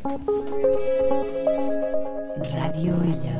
Ràdio Ella.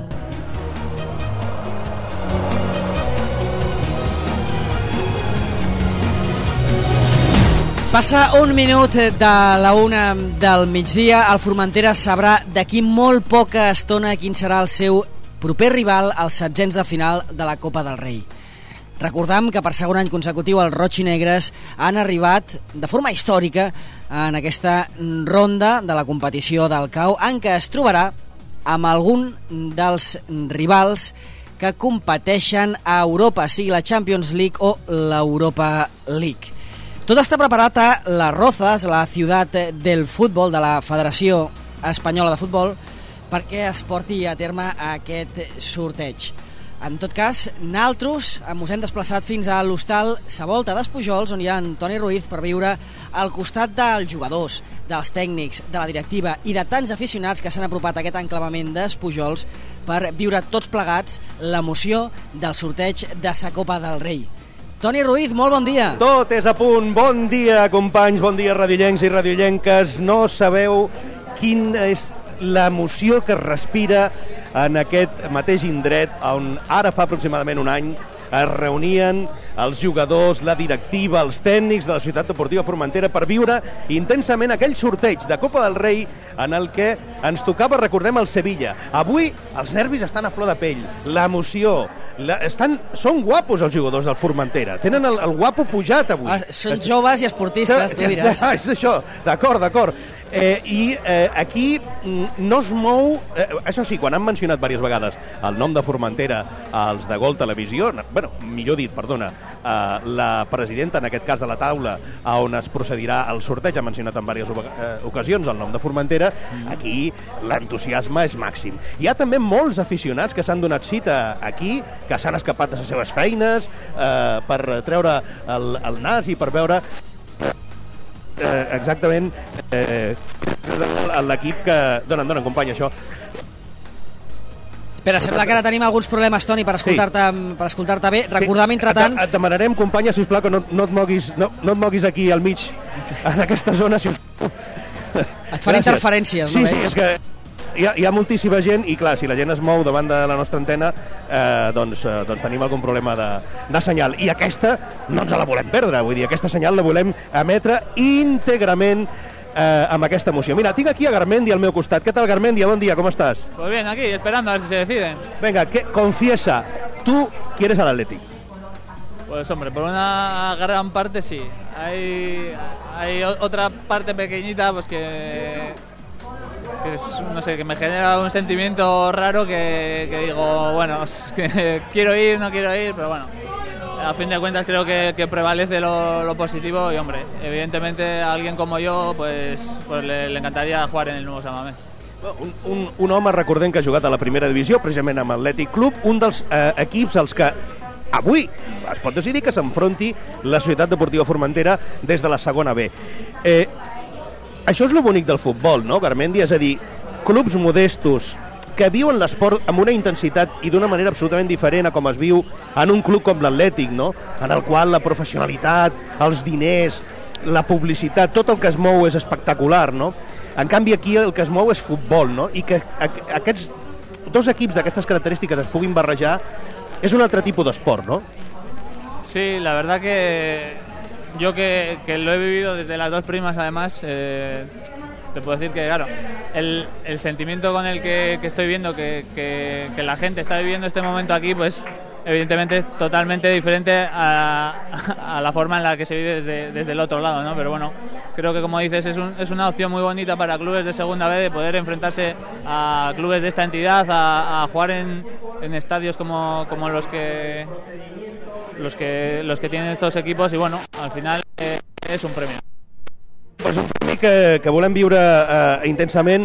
Passa un minut de la 1 del migdia. El Formentera sabrà d'aquí molt poca estona quin serà el seu proper rival als setzents de final de la Copa del Rei. Recordam que per segon any consecutiu els roig i negres han arribat de forma històrica en aquesta ronda de la competició del CAO, en què es trobarà amb algun dels rivals que competeixen a Europa, sigui la Champions League o l'Europa League. Tot està preparat a Las Rozas, la ciutat del futbol de la Federació Espanyola de Futbol, perquè es porti a terme aquest sorteig. En tot cas, nosaltres ens hem desplaçat fins a l'hostal Savolta d'Espujols, on hi ha Toni Ruiz, per viure al costat dels jugadors, dels tècnics, de la directiva i de tants aficionats que s'han apropat a aquest enclavament d'Espujols per viure tots plegats l'emoció del sorteig de sa Copa del Rei. Toni Ruiz, molt bon dia. Tot és a punt. Bon dia, companys, bon dia, radiollencs i radiollenques. No sabeu quina és l'emoció que es respira en aquest mateix indret on ara fa aproximadament un any es reunien els jugadors, la directiva, els tècnics de la Societat Deportiva Formentera per viure intensament aquell sorteig de Copa del Rei en el que ens tocava, recordem, el Sevilla. Avui els nervis estan a flor de pell, l'emoció, són guapos els jugadors del Formentera, tenen el guapo pujat avui. Són joves i esportistes, tu diràs. És això, d'acord. Aquí no es mou, això sí, quan han mencionat diverses vegades el nom de Formentera als de Gol Televisió, la presidenta, en aquest cas de la taula on es procedirà al sorteig, ha mencionat en diverses ocasions el nom de Formentera, aquí l'entusiasme és màxim. Hi ha també molts aficionats que s'han donat cita aquí, que s'han escapat de les seves feines per treure el nas i per veure exactament l'equip que... Donen, company, això. Espera, sembla que ara tenim alguns problemes, Toni, per escoltar-te bé. Recordam, entretant... Et demanarem, companya, sisplau, que no et moguis aquí al mig, en aquesta zona, sisplau. Et fan interferències, no? Sí, és que hi ha moltíssima gent i, clar, si la gent es mou davant de la nostra antena, doncs tenim algun problema de senyal. I aquesta no ens la volem perdre, vull dir, aquesta senyal la volem emetre íntegrament amb aquesta emoció. Mira, tinc aquí a Garmendia al meu costat. ¿Qué tal, Garmendia? Bon dia, ¿cómo estás? Pues bien, aquí, esperando a ver si se deciden. Venga, confiesa, ¿tú quieres al Athletic? Pues hombre, por una gran parte sí. Hay otra parte pequeñita pues que es, no sé, que me genera un sentimiento raro que digo, bueno, es que quiero ir, no quiero ir, pero bueno, a fin de cuentas creo que prevalece lo positivo y, hombre, evidentemente a alguien como yo pues le encantaría jugar en el nuevo San Mamés. Un home, recordem, que ha jugat a la primera divisió, precisament amb l'Atlètic Club, un dels equips als que avui es pot decidir que s'enfronti la Societat Deportiva Formentera des de la segona B. Això és lo bonic del futbol, no, Garmendia? És a dir, clubs modestos que viuen l'esport amb una intensitat i d'una manera absolutament diferent a com es viu en un club com l'Atlètic, no? En el qual la professionalitat, els diners, la publicitat, tot el que es mou és espectacular, no? En canvi, aquí el que es mou és futbol, no? I que aquests dos equips d'aquestes característiques es puguin barrejar és un altre tipus d'esport, ¿no? Sí, la verdad que yo que lo he vivido desde las dos primas, además, te puedo decir que, claro, el sentimiento con el que estoy viendo que la gente está viviendo este momento aquí, pues evidentemente es totalmente diferente a la forma en la que se vive desde el otro lado, ¿no? Pero bueno, creo que, como dices, es una opción muy bonita para clubes de segunda B de poder enfrentarse a clubes de esta entidad, a jugar en estadios como los que tienen estos equipos, y bueno, al final es un premio. Pues un premi que volem viure intensament.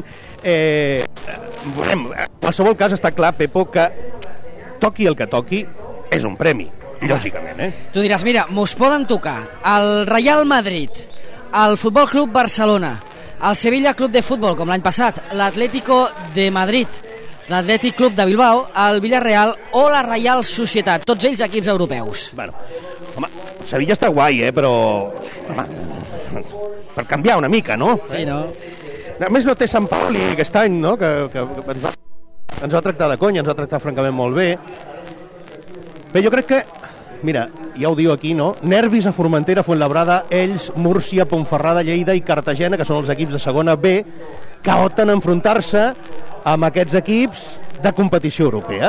En qualsevol cas, està clar, Pepo, que toqui el que toqui, és un premi, lògicament, Tu diràs, mira, mos poden tocar el Real Madrid, el Futbol Club Barcelona, el Sevilla Club de Futbol, com l'any passat, l'Atlético de Madrid, l'Atlètic Club de Bilbao, el Villarreal o la Reial Societat, tots ells equips europeus. Bueno, home, Sevilla està guai, però... Home, per canviar una mica, no? Sí, no? A més no té Sant Pauli aquest any, no? Que ens va tractar de conya, ens va tractar francament molt bé. Bé, jo crec que, mira, ja ho diu aquí, no? Nervis a Formentera, Fuenlabrada, Ells, Múrcia, Ponferrada, Lleida i Cartagena, que són els equips de segona B, que opten a enfrontar-se amb aquests equips de competició europea.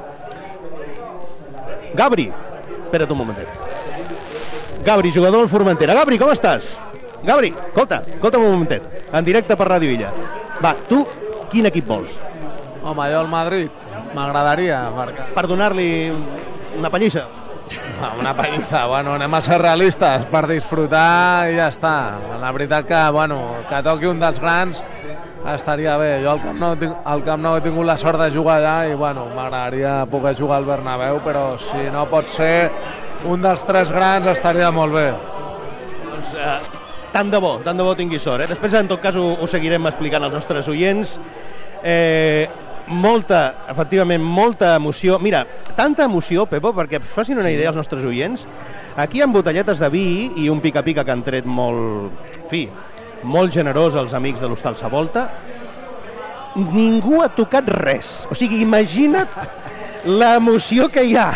Gabri, espera't un momentet. Gabri, jugador del Formentera. Gabri, com estàs? Gabri, escolta'm un momentet. En directe per Ràdio Illa. Va, tu, quin equip vols? Home, jo el Madrid. M'agradaria. Per donar-li una pallissa? Una pallissa, bueno, anem a ser realistes per disfrutar i ja està. La veritat que, bueno, que toqui un dels grans estaria bé. Jo al Camp Nou he tingut la sort de jugar allà i, bueno, m'agradaria poder jugar al Bernabéu, però si no pot ser un dels tres grans estaria molt bé. Doncs tant de bo tingui sort. Després, en tot cas, ho seguirem explicant als nostres oients. Efectivament, molta emoció. Mira, tanta emoció, Pepo, perquè facin una idea als nostres oients. Aquí hi ha botelletes de vi i un pica-pica que han tret molt generós els amics de l'Hostal Sa Volta. Ningú ha tocat res. O sigui, imagina't l'emoció que hi ha.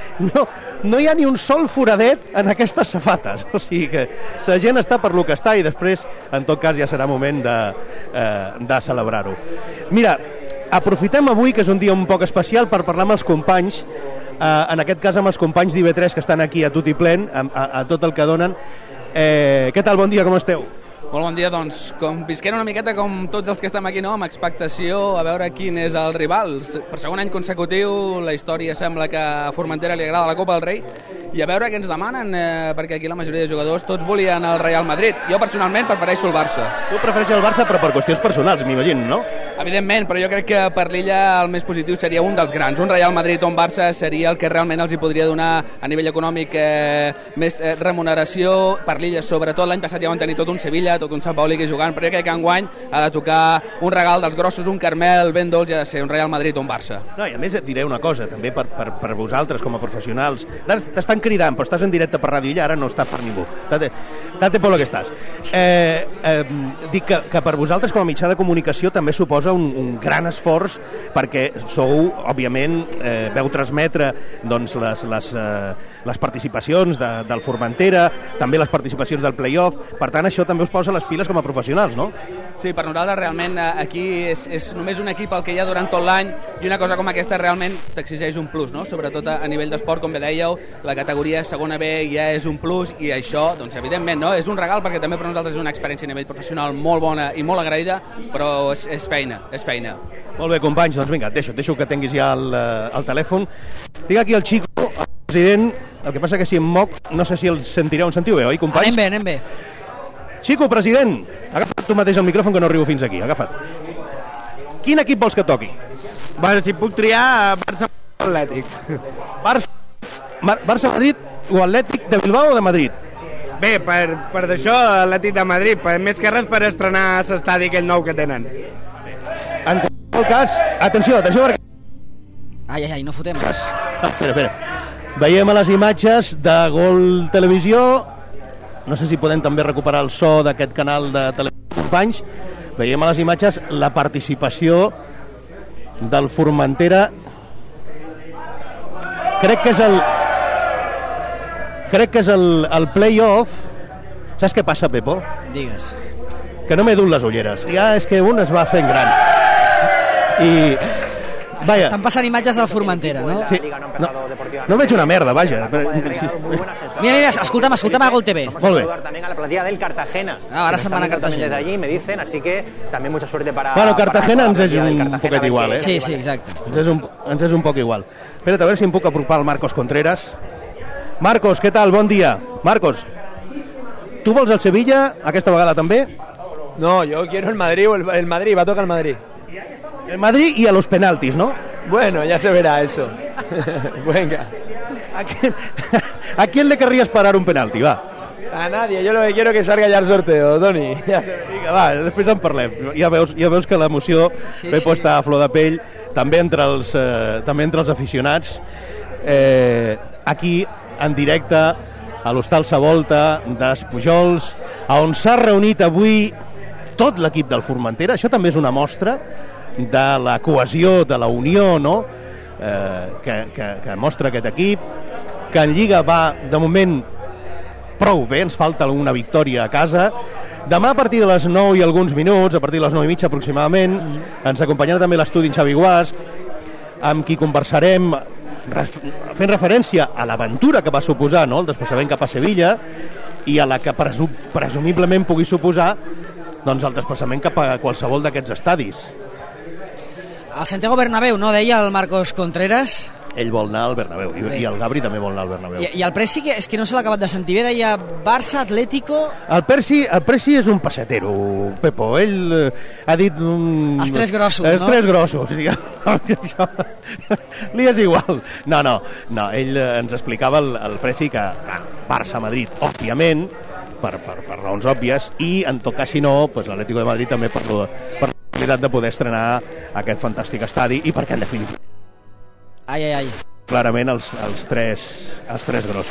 No hi ha ni un sol foradet en aquestes safates. O sigui que la gent està per lo que està i després, en tot cas, ja serà moment de celebrar-ho. Mira, aprofitem avui, que és un dia un poc especial, per parlar amb els companys, en aquest cas amb els companys d'IV3 que estan aquí a tot i plen, a tot el que donen. Què tal, bon dia, com esteu? Molt bon dia, doncs, visquent una miqueta com tots els que estem aquí, no?, amb expectació a veure quin és el rival. Per segon any consecutiu la història sembla que a Formentera li agrada la Copa del Rei, i a veure què ens demanen, perquè aquí la majoria de jugadors tots volien el Real Madrid. Jo personalment prefereixo el Barça. Tu prefereixes el Barça però per qüestions personals, m'imagino, no? Evidentment, però jo crec que per l'Illa el més positiu seria un dels grans. Un Real Madrid o un Barça seria el que realment els hi podria donar a nivell econòmic més remuneració. Per l'Illa, sobretot, l'any passat ja van tenir tot un Sevilla, tot un Sant Pauli que jugant, però jo crec que enguany ha de tocar un regal dels grossos, un Carmel ben dolç, i ha de ser un Real Madrid o un Barça. No, i a més et diré una cosa, també per vosaltres com a professionals. T'estan cridant, però estàs en directe per Ràdio Illa, ara no estàs per ningú. Date por lo que estàs. Dic que per vosaltres com a mitjà de comunicació també suposa un gran esforç, perquè sou, òbviament, veu transmetre doncs, les participacions del Formentera, també les participacions del play-off. Per tant, això també us posa les piles com a professionals, no? Sí, per nosaltres realment aquí és només un equip el que hi ha durant tot l'any, i una cosa com aquesta realment t'exigeix un plus, no? Sobretot a nivell d'esport, com bé dèieu, la categoria segona B ja és un plus, i això, doncs, evidentment, no? És un regal perquè també per nosaltres és una experiència a nivell professional molt bona i molt agraïda, però és feina. Molt bé, companys, doncs vinga, deixo que tinguis ja el telèfon. Tinc aquí el Chico, el president. El que passa que si em moc, no sé si el sentireu. Em sentiu bé, oi, companys? Anem bé. Chico, president, agafa't tu mateix el micròfon, que no arribo fins aquí, agafa't. Quin equip vols que toqui? Bueno, si puc triar, Barça o Atlètic. Barça, Madrid o Atlètic de Bilbao o de Madrid? Bé, per d'això, Atlètic de Madrid, més que res per estrenar l'estadi aquell nou que tenen. En qualsevol cas, atenció, perquè... Ai, no fotem. Espera. Veiem a les imatges de Gol Televisió, no sé si podem també recuperar el so d'aquest canal de televisió, companys. Veiem a les imatges la participació del Formentera. Crec que és el play-off. Saps què passa, Pepo? Digues. Que no m'he dut les ulleres. Ja és que un es va fent gran. I... Vaya. Estan passant imatges del Formentera, no? Sí. No veig una merda, vaja. Mira, escolta'm a Gol TV. Molt bé. También a la plantilla del Cartagena. Ahora se van a Cartagena. Desde allí me dicen, así que también mucha suerte para... Bueno, Cartagena ens és un poquet igual, eh? Sí, exacte. Ens és un poc igual. Espera't, a veure si em puc apropar al Marcos Contreras. Marcos, què tal? Bon dia. Marcos, tu vols el Sevilla aquesta vegada també? No, yo quiero el Madrid, el Madrid, va a tocar el Madrid. El Madrid y a los penaltis, ¿no? Bueno, ya se verá eso. Venga. ¿A quién le querrías parar un penalti? Va. A nadie, yo lo que quiero es que salga ya el sorteo, Toni. Vinga, va, després en parlem. Ja veus que l'emoció ve posta a flor de pell, també entre els aficionats. Aquí, en directe, a l'Hostal Sa Volta d'Espujols, on s'ha reunit avui tot l'equip del Formentera. Això també és una mostra de la cohesió, de la unió, no? Que mostra aquest equip, que en Lliga va de moment prou bé, ens falta una victòria a casa. Demà a partir de les 9 i alguns minuts, a partir de les 9 i mitja aproximadament, ens acompanyarà també l'estudi en Xavi Guas, amb qui conversarem fent referència a l'aventura que va suposar, no?, el desplaçament cap a Sevilla, i a la que presumiblement pugui suposar, doncs, el desplaçament cap a qualsevol d'aquests estadis. El Santiago Bernabéu, no deia el Marcos Contreras? Ell vol anar al Bernabéu, i el Gabri també vol anar al Bernabéu. I el Presi, que és que no se l'ha acabat de sentir bé, deia Barça, Atlético... El Presi és un passetero, Pepo. Ell ha dit... Els tres grossos, no? Els tres grossos, sí. Li és igual. No, ell ens explicava el Presi que Barça-Madrid, òbviament, per raons òbvies, i en tot cas, si no, pues, l'Atlético de Madrid també per la possibilitat de poder estrenar aquest fantàstic estadi, i perquè en definitiva Ai. clarament els tres grossos.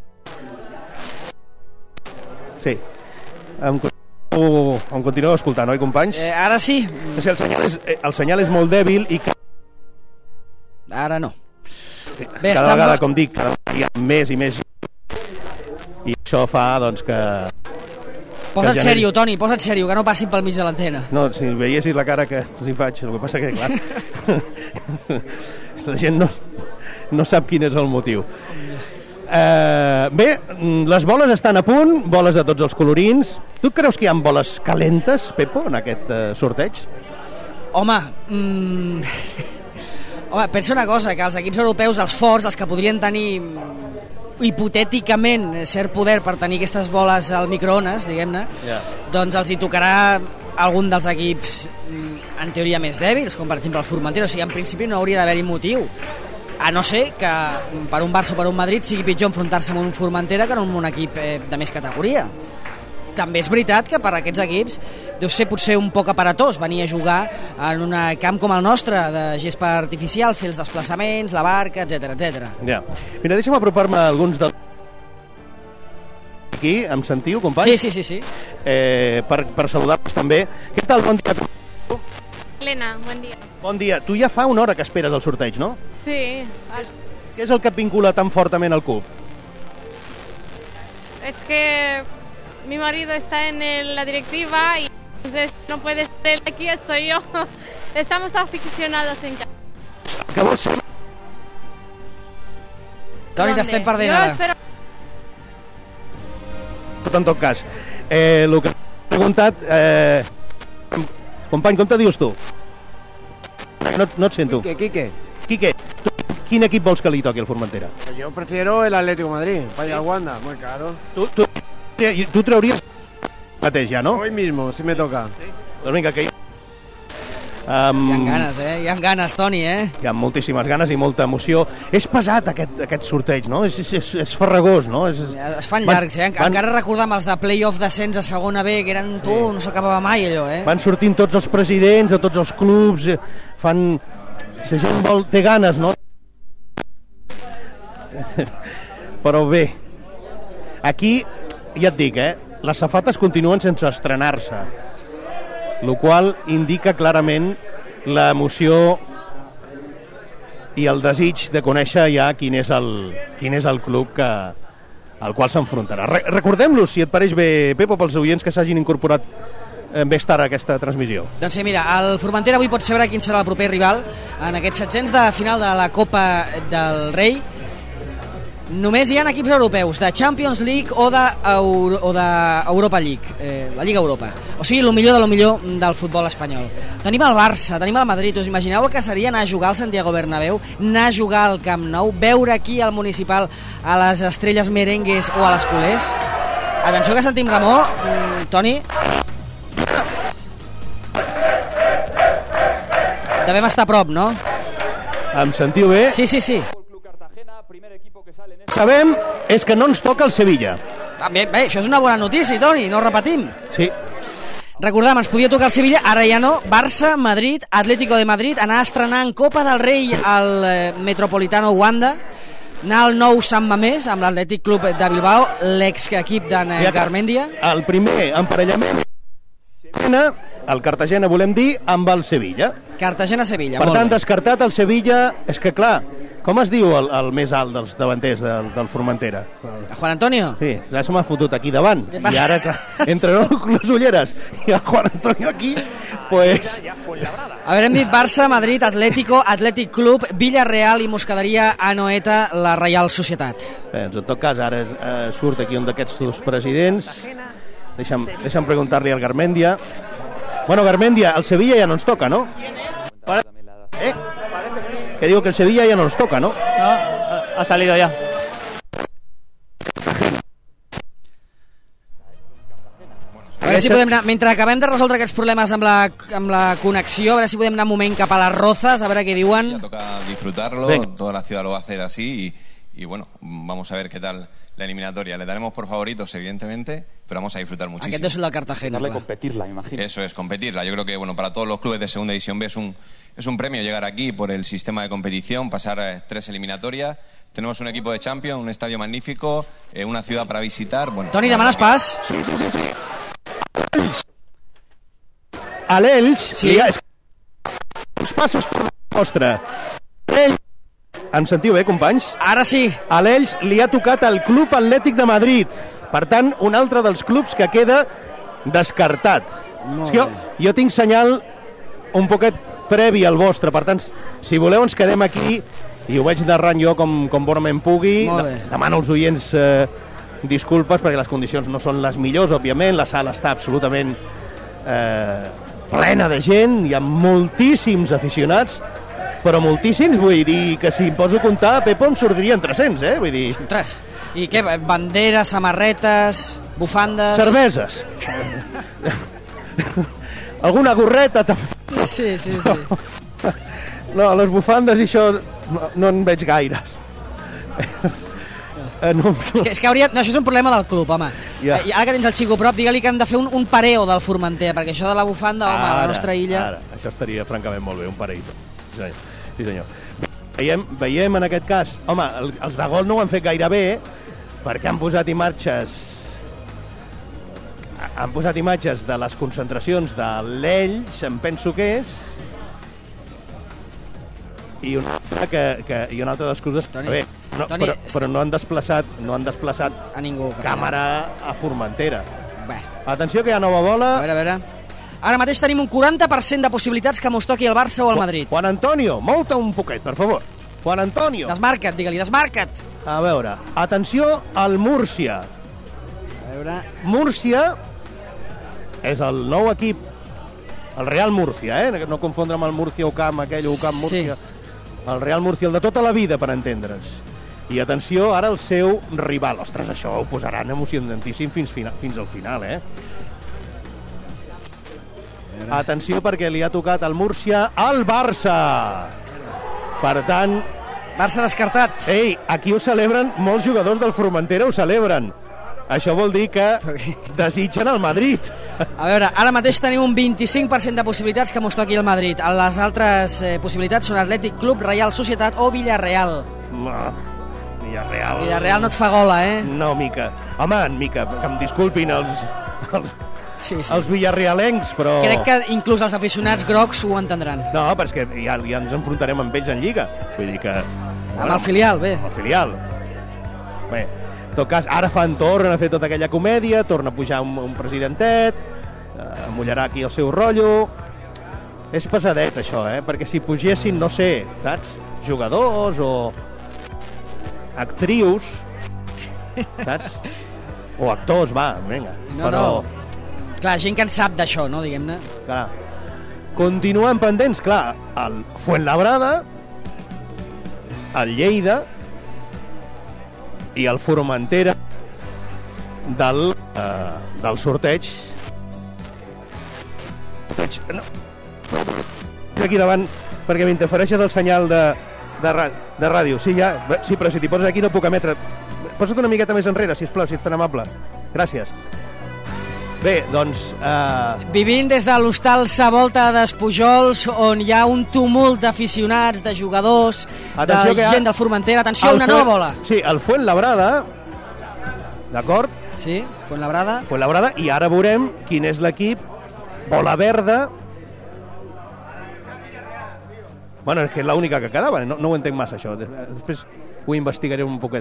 Sí. Em continueu escoltant, oi, companys? Ara sí. El senyal és molt dèbil i ara no. Sí, cada vegada, com dic, cada vegada hi ha més i més, i això fa, doncs, que... Posa't sèrio, Toni, posa't sèrio, que no passin pel mig de l'antena. No, si veiessis la cara que els hi faig, el que passa que, clar, la gent no sap quin és el motiu. Bé, les boles estan a punt, boles de tots els colorins. Tu creus que hi ha boles calentes, Pepo, en aquest sorteig? Home, pensa una cosa, que els equips europeus, els forts, els que podrien tenir hipotèticament cert poder per tenir aquestes boles al microones, diguem-ne, doncs els hi tocarà algun dels equips en teoria més dèbils, com per exemple el Formentera. O sigui, en principi no hauria d'haver-hi motiu, a no ser que per un Barça o per un Madrid sigui pitjor enfrontar-se amb un Formentera que amb un equip de més categoria. També és veritat que per a aquests equips deu ser potser un poc aparatós venir a jugar en un camp com el nostre, de gespa artificial, fer els desplaçaments, la barca, etc. Ja. Mira, deixa'm apropar-me a alguns dels... Aquí, em sentiu, companys? Sí. Per saludar-vos també. Què tal? Bon dia. Helena, bon dia. Bon dia. Tu ja fa una hora que esperes el sorteig, no? Sí. Què és el que et vincula tan fortament al club? Es que mi marido está en la directiva y entonces no puede estar aquí, estoy yo. Estamos aficionados en casa. Què vols ser? Toni, t'estem perdent ara. En tot cas, el que he preguntat... Company, com te dius tu? No et sento. Quique. Quique, quin equip vols que li toqui al Formentera? Yo prefiero el Atlético de Madrid, vaya Wanda, muy claro. Tu trauries mateix ja, no? Hoy mismo, si me toca. Doncs vinga, que Hi ha ganes, Hi ha ganes, Toni, Hi ha moltíssimes ganes i molta emoció. És pesat aquest sorteig, no? És farragós, no? Es fan llargs, Encara recordar amb els de play-off descens a segona B, que eren no s'acabava mai, allò, Van sortint tots els presidents de tots els clubs, fan... La gent té ganes, no? Però bé, aquí, ja et dic, les safates continuen sense estrenar-se, el qual indica clarament l'emoció i el desig de conèixer ja quin és el club al qual s'enfrontarà. Recordem-los, si et pareix bé, Pepo, pels oients que s'hagin incorporat més tard a aquesta transmissió. Doncs sí, mira, el Formentera avui pot saber quin serà el proper rival en aquests setzents de final de la Copa del Rei. Només hi ha equips europeus de Champions League o d'Europa League, la Lliga Europa. O sigui, el millor de lo millor del futbol espanyol. Tenim el Barça, tenim el Madrid. Us imagineu el que seria anar a jugar al Santiago Bernabéu, anar a jugar al Camp Nou, veure aquí al Municipal a les Estrelles Merengues o a les Culers? Atenció que sentim Ramó. Toni? Devem estar a prop, no? Em sentiu bé? Sí. Sabem és que no ens toca el Sevilla. Bé, això és una bona notícia, Toni, no repetim. Sí. Recordem, ens podia tocar el Sevilla, ara ja no. Barça, Madrid, Atlético de Madrid, anar a estrenar en Copa del Rei al Metropolitano Wanda, anar al nou Sant Mamés amb l'Atlètic Club de Bilbao, l'exequip d'en Garmendia. El primer emparellament el Cartagena, volem dir, amb el Sevilla. Cartagena-Sevilla, Per molt tant, bé. descartat el Sevilla. És que, clar, com es diu el més alt dels davanters del Formentera? Juan Antonio? Sí, ja se m'ha fotut aquí davant. Què I passa? ara, clar, entre les ulleres i el Juan Antonio aquí, pues... A veure, hem dit Barça, Madrid, Atlético, Atlètic Club, Villarreal i mos quedaria a Noeta la Reial Societat. Bé, doncs, en tot cas, ara surt aquí un d'aquests dos presidents. Deixa'm preguntar-li al Garmendia. Bueno, Garmendia, el Sevilla ja no ens toca, ¿no? Que digo que el Sevilla ya no nos toca, ¿no? No, ha salido ya. A veure si podem anar, mentre acabem de resoldre aquests problemes amb la connexió, a veure si podem anar un moment cap a les Rozas, a veure què diuen. Ya toca disfrutarlo, Venga. toda la ciudad lo va a hacer así y bueno, vamos a ver qué tal la eliminatoria. Le daremos por favoritos, evidentemente, pero vamos a disfrutar muchísimo. Aquest és el del Cartagena. clar. competirla, me imagino. Eso es, competirla. Yo creo que bueno, para todos los clubes de segunda división B es un premio llegar aquí por el sistema de competición, pasar 3 eliminatorias. Tenemos un equipo de Champions, un estadio magnífico, una ciudad para visitar. Bueno, Toni, demanes pas? Sí. A l'Elx... Sí. Els passos per la vostra. Em sentiu bé, companys? Ara sí. A l'Elx li ha tocat el Club Atlètic de Madrid. Per tant, un altre dels clubs que queda descartat. És que jo tinc senyal un poquet previ al vostre. Per tant, si voleu ens quedem aquí i ho vaig narrant jo com bonament pugui. Molt bé. Demano als oients disculpes perquè les condicions no són les millors, òbviament. La sala està absolutament plena de gent. Hi ha moltíssims aficionats, però moltíssims, vull dir que si em poso a comptar, Pepo, em sortirien 300, vull dir... Ostres, i què? Banderes, samarretes, bufandes... Cerveses. Alguna gorreta també. Sí. No, les bufandes i això no en veig gaires. És que hauria... No, això és un problema del club, home. Ja. I ara que tens el Xico a prop, digue-li que han de fer un pareo del Formentera, perquè això de la bufanda, home, a la nostra illa... Ara, això estaria francament molt bé, un parell. Sí, senyor. Veiem en aquest cas... Home, els de gol no ho han fet gaire bé, perquè han posat imatges de les concentracions de l'Elx, em penso que és, i una altra de les coses... Toni, Toni, però no han desplaçat a ningú. Càmera a Formentera. Bé. Atenció, que hi ha nova bola. A veure. Ara mateix tenim un 40% de possibilitats que mos toqui el Barça o el Madrid. Juan Antonio, molta un poquet, per favor. Juan Antonio. Desmarca't, digue-li, desmarca't. A veure, atenció al Múrcia. A veure... Múrcia és el nou equip, el Real Múrcia, no confondre amb el Múrcia Ocam, aquell Ocam Múrcia. Sí. El Real Múrcia, el de tota la vida, per entendre's. I atenció, ara el seu rival. Ostres, això ho posaran emocionantíssim fins al final, Atenció, perquè li ha tocat al Múrcia al Barça. Per tant... Barça descartat. Ei, aquí ho celebren, molts jugadors del Formentera ho celebren. Això vol dir que desitgen el Madrid. A veure, ara mateix tenim un 25% de possibilitats que mos toqui el Madrid. Les altres possibilitats són Atlètic Club, Reial Societat o Villarreal. Villarreal... Villarreal no et fa gola, No, Mica. Home, Mica, que em disculpin els villarrealencs, però... Crec que inclús els aficionats grocs ho entendran. No, però és que ja ens enfrontarem amb ells en Lliga. Vull dir que... Amb el filial, bé. Amb el filial. Bé, en tot cas, ara tornen a fer tota aquella comèdia, torna a pujar un presidentet, mullarà aquí el seu rotllo... És pesadet, això, perquè si pugessin, no sé, saps? Jugadors o actrius, saps? O actors, va, vinga. No. Clar, gent que en sap d'això, no, diguem-ne. Clar. Continuen pendents, clar, el Fuenlabrada, el Lleida i el Formentera del sorteig. No. Aquí davant, perquè m'interfereixes el senyal de ràdio. Sí, però si t'hi poses aquí no puc emetre. Posa't una miqueta més enrere, sisplau, si ets tan amable. Gràcies. Bé, doncs... Vivint des de l'hostal Sa Volta d'Espujols, on hi ha un tumult d'aficionats, de jugadors, de gent del Formentera. Atenció, una nova bola. Sí, el Fuenlabrada, d'acord? Sí, Fuenlabrada. I ara veurem quin és l'equip bola verda. Bueno, és que és l'única que quedava, no ho entenc massa això, després ho investigaré un poquet.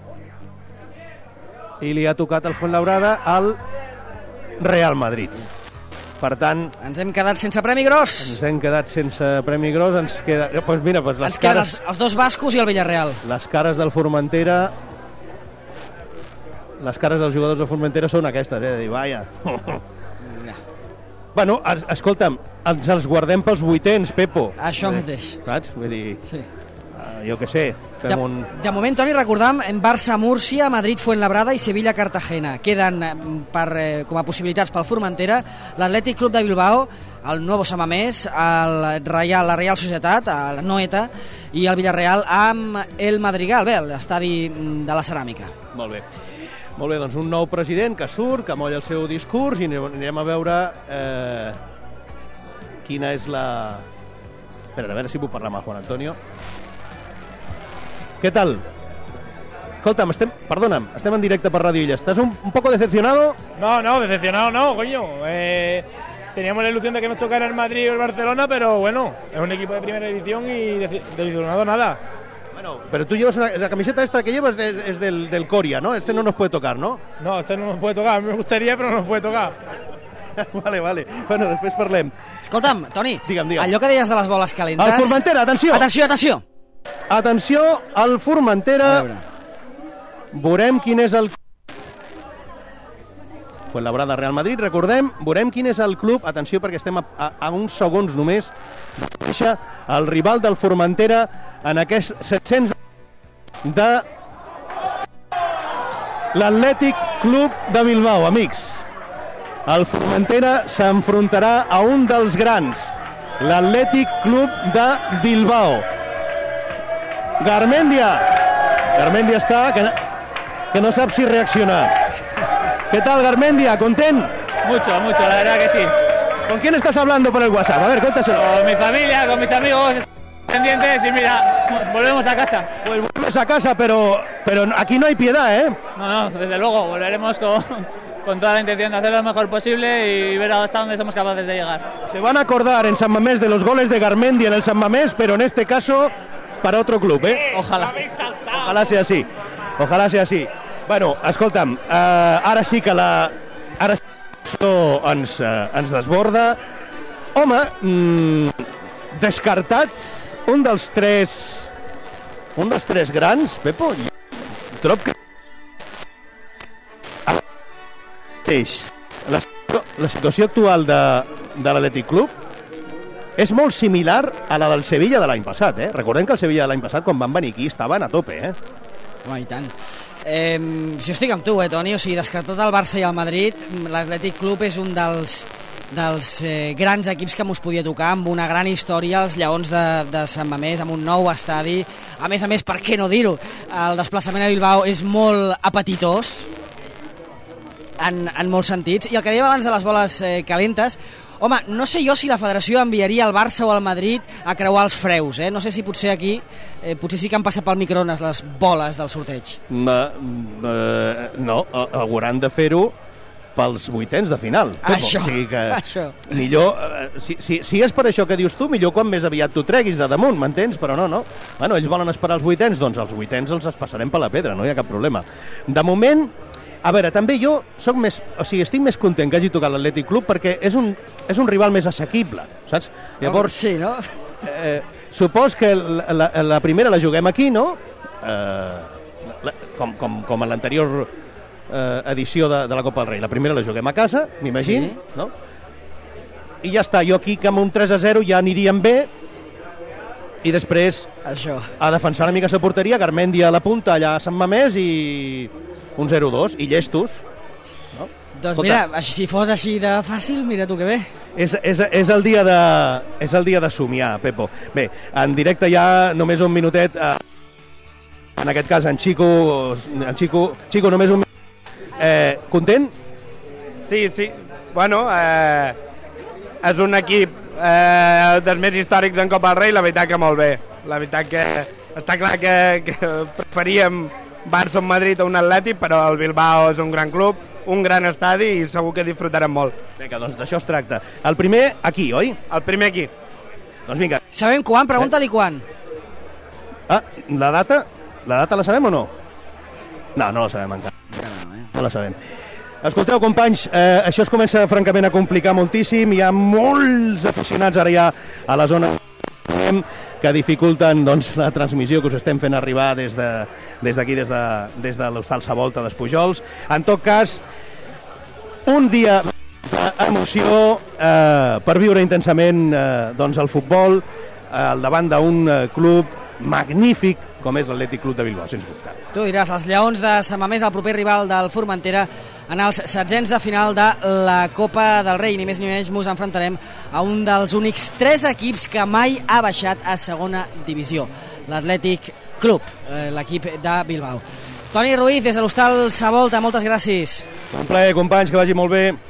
I li ha tocat el Fuenlabrada al Real Madrid. Per tant... Ens hem quedat sense premi gros. Ens hem quedat sense premi gros, ens queda... Pues mira, pues les ens queden cares... els dos bascos i el Villarreal. Les cares del Formentera... Les cares dels jugadors del Formentera són aquestes, de dir, vaja... Bueno, escolta'm, ens els guardem pels vuitens, Pepo. Això mateix. Saps? Vull dir... Sí. Jo què sé, fem un... De moment, Toni, recordam en Barça-Múrcia, Madrid-Fuenlabrada i Sevilla-Cartagena. Queden com a possibilitats pel Formentera l'Atlètic Club de Bilbao, el Nuevo Samamés, la Real Societat, el Noeta, i el Villarreal amb el Madrigal, bé, l'estadi de la Ceràmica. Molt bé. Molt bé, doncs un nou president que surt, que molla el seu discurs i anirem a veure quina és la... Espera, a veure si puc parlar amb el Juan Antonio. ¿Qué tal? Escolta'm, estem en directe per Radio Illa. ¿Estás un poco decepcionado? No, decepcionado no, coño. Teníamos la ilusión de que nos tocara el Madrid o el Barcelona, pero bueno, es un equipo de primera división y decepcionado nada. Bueno, pero tú llevas la camiseta esta que llevas es del Coria, ¿no? Este no nos puede tocar, ¿no? No, este no nos puede tocar. Me gustaría, pero no nos puede tocar. Vale. Bueno, després parlem. Escolta'm, Toni, digue'm. Allò que deies de les boles calentes... El Formentera, atenció! Atenció! Atenció al Formentera. Veurem quin és el... Fuenlabrada Real Madrid, recordem, veurem quin és el club. Atenció, perquè estem a uns segons només de conèixer el rival del Formentera en aquest 700 de l'Atlètic Club de Bilbao, amics. El Formentera s'enfrontarà a un dels grans, l'Atlètic Club de Bilbao. Garmendia està, que no sap si reaccionar. ¿Qué tal, Garmendia? ¿Content? Mucho, la verdad que sí. ¿Con quién estás hablando por el WhatsApp? A ver, cuéntaselo. Con mi familia, con mis amigos pendientes y mira, volvemos a casa. Pues volvemos a casa, pero aquí no hay piedad, ¿eh? No, desde luego, volveremos con toda la intención de hacer lo mejor posible y ver hasta dónde somos capaces de llegar. Se van a acordar en San Mamés de los goles de Garmendia en el San Mamés, pero en este caso para otro club, ¿eh? Ojalá. Ojalá sea así. Ojalá sea así. Bueno, escolta'm, ara sí que ara ens desborda. Home, descartat un dels tres grans, Pepo, trob que la situació actual de l'Atlètic Club és molt similar a la del Sevilla de l'any passat, eh? Recordem que el Sevilla de l'any passat, quan van venir aquí, estaven a tope, eh? Home, i tant. Jo estic amb tu, Toni, o sigui, descartat el Barça i el Madrid, l'Atlètic Club és un dels grans equips que mos podia tocar, amb una gran història, els Lleons de Sant Mamés, amb un nou estadi. A més, per què no dir-ho? El desplaçament a Bilbao és molt apetitós, en molts sentits. I el que dèiem abans de les boles calentes, home, no sé jo si la federació enviaria al Barça o al Madrid a creuar els freus, eh? No sé si potser aquí, potser sí que han passat pel microones les boles del sorteig. No, hauran de fer-ho pels vuitens de final. Això, o sigui que això. Millor, si és per això que dius tu, millor quan més aviat tu treguis de damunt, m'entens? Però no. Bueno, ells volen esperar els vuitens, doncs els vuitens els passarem per la pedra, no hi ha cap problema. De moment, a veure, també jo estic més content que hagi tocat l'Atlètic Club perquè és un rival més assequible, saps? Llavors, sí, no? Supos que la primera la juguem aquí, no? Com a l'anterior edició de la Copa del Rei. La primera la juguem a casa, m'imagino, sí. No? I ja està, jo aquí que amb un 3-0 ja aniríem bé i després a defensar una mica la porteria, Garmendia a la punta allà a Sant Mamés i un 0-2 i llestos, no? Doncs mira, si fos així de fàcil, mira tu que bé. És el dia de somiar, Pepo. Bé, en directe ja només un minutet, en aquest cas en Chico, només un minut. Content? Sí. Bueno, és un equip dels més històrics en Copa del Rei, la veritat que molt bé. La veritat que està clar que preferíem Barça o Madrid a un Atlètic, però el Bilbao és un gran club, un gran estadi i segur que disfrutarem molt. Vinga, doncs d'això es tracta. El primer aquí, oi? El primer aquí. Doncs vinga. Sabem quan? Pregunta-li quan. Ah, la data? La data la sabem o no? No, no la sabem encara. No la sabem. Escolteu, companys, això es comença francament a complicar moltíssim. Hi ha molts aficionats ara ja a la zona que dificulten doncs, la transmissió que us estem fent arribar des d'aquí, des de l'Hostal Sa Volta d'Espujols. En tot cas, un dia d'emoció per viure intensament doncs, el futbol al davant d'un club magnífic com és l'Atlètic Club de Bilbao, sens dubte. Tu diràs, els Lleons de Sant Mamés, el proper rival del Formentera, en els setzents de final de la Copa del Rei. Ni més ni menys mos enfrontarem a un dels únics 3 equips que mai ha baixat a segona divisió, l'Atlètic Club, l'equip de Bilbao. Toni Ruiz, des de l'Hostal Sa Volta, moltes gràcies. Un plaer, companys, que vagi molt bé.